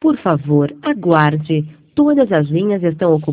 Por favor, aguarde. Todas as linhas estão ocupadas.